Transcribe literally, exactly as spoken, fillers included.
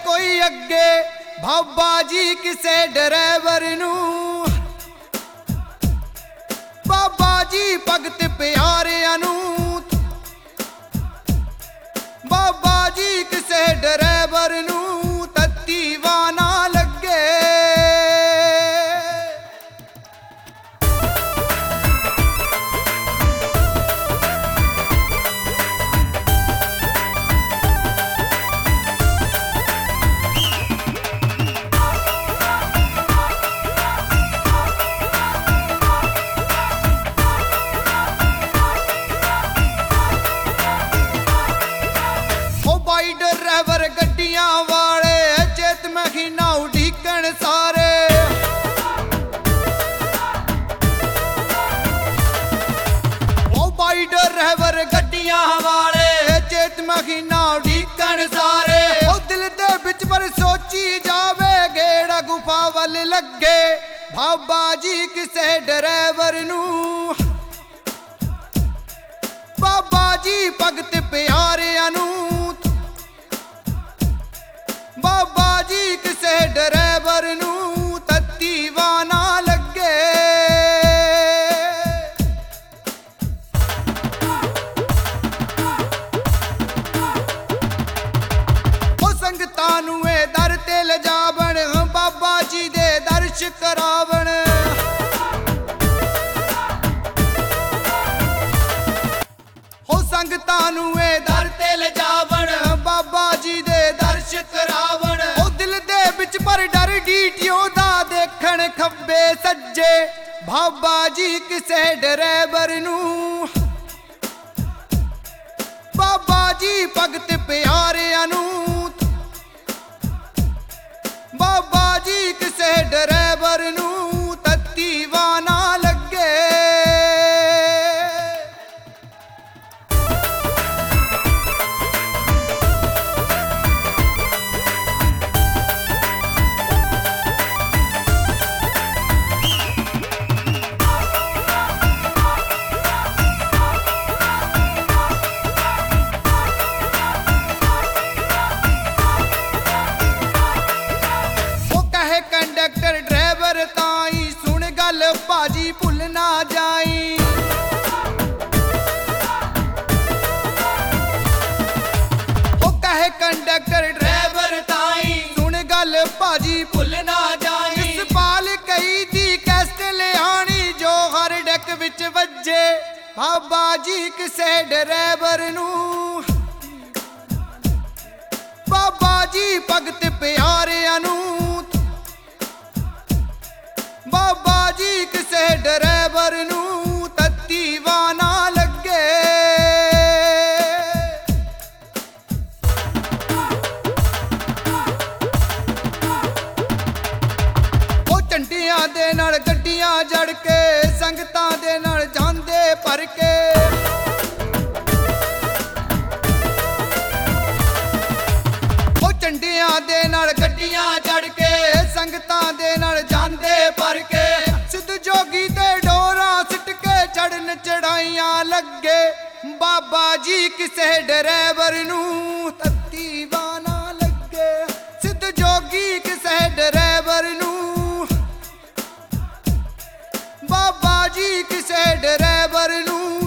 कोई अगे बाबा जी किसे ड्राइवर नू बाबा जी भगत प्यारियां नू बाबा जी किसे ड्राइवर नू तत्ती वाना लगे ड्राइवर गड्डियां वाले चेत महीना उड़ीकण सारे ओ भाई ड्राइवर गड्डियां वाले चेत महीना उड़ीकण सारे ओ दिल दे बिच पर सोची जावे गेड़ा गुफा वल लगे बाबा जी किसे ड्राइवर नू बाबा जी भगत प्यारियां नू बाबा जी किसे ड्राइवर नू तत्ती वाना लगे ओ संगतां नू ए दर ते लजावण बाबा जी दे दर्श करावण ओ संगतां नू ए दर ते लजावण बाबा जी दे दर्श करावण ओ दिल दे बिच पर डर डीटियों दा देखण खब्बे सज्जे बाबा जी किसे ड्राइवर नू बाबा जी भगत प्यारियां नू बाबा जी किसे ड्राइवर नू तत्ती वाना लगे कंडक्टर ड्राइवर ताई सुन गल भाजी भुल ना जाई ओ कहे कंडक्टर ड्राइवर ताई सुन गल भाजी भुल ना जाई इस पाल कई दी कैस्ट ले आनी जो हर डक विच वजे बाबा जी किसे ड्राइवर नू बाबा जी भगत प्यारियां नू बाबा जी किसे ड्राइवर नू तत्ती वाना लगे ओ झंडियां दे नाल गड्डियां जड़ के संगतां दे नाल जांदे भर के ओ झंडियां दे नाल गड्डियां जड़ के संगतां दे नाल जांदे भर के सिद्ध जोगी ते डोरा सिट के चढ़न चढ़ाइयां लगे बाबा जी किसे ड्राइवर नू तत्ती वाना लगे सिद्ध जोगी किसे ड्राइवर नू बाबा जी किसे ड्राइवर नू